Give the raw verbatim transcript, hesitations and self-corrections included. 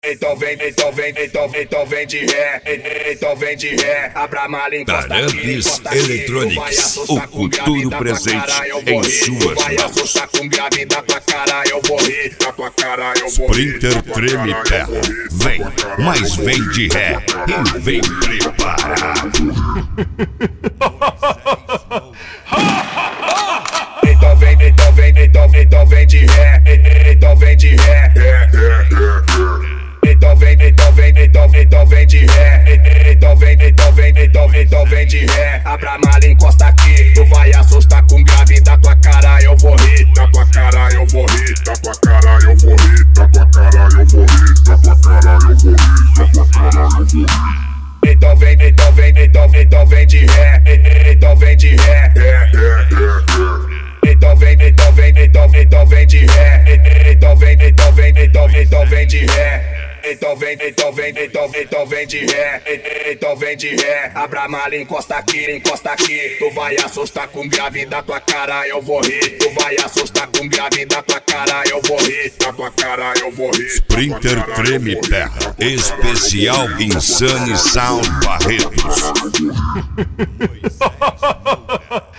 Então vem, então vem, então vem, então vem de ré, então vem de ré, abra a mala, encosta aqui, encosta aqui. Electronics, o futuro presente em suas vai mãos. assustar com grave da tua cara, eu vou rir, da tua cara eu vou rir. Sprinter treme terra, vem, mas vem de ré e vem preparado. Então vem, então vem, então vem, então vem de ré, então vem de ré. Então vem, então vem, então vem, então vem de ré. Então vem, então vem, então vem, então vem de ré. Abra a mala, encosta aqui. Tu vai assustar com grave da tua cara, eu vou rir. Da tua cara eu vou rir. Da tua cara eu vou rir. Da tua cara eu vou rir. Da tua cara eu vou rir. Da tua cara eu vou rir. Então vem, então vem, então vem, então vem de ré. Então vem de ré. Então vem, então vem, então vem, então vem de ré. Então vem, então vem, então vem, então vem de ré. Então vem, então vem, então vem, então vem de ré. Então vem de ré. Abra a mala, encosta aqui, encosta aqui. Tu vai assustar com grave da tua cara, eu vou rir. Tu vai assustar com grave da tua cara, eu vou rir. Da tua cara eu vou rir. Sprinter treme terra, especial Insane Sound Barretos.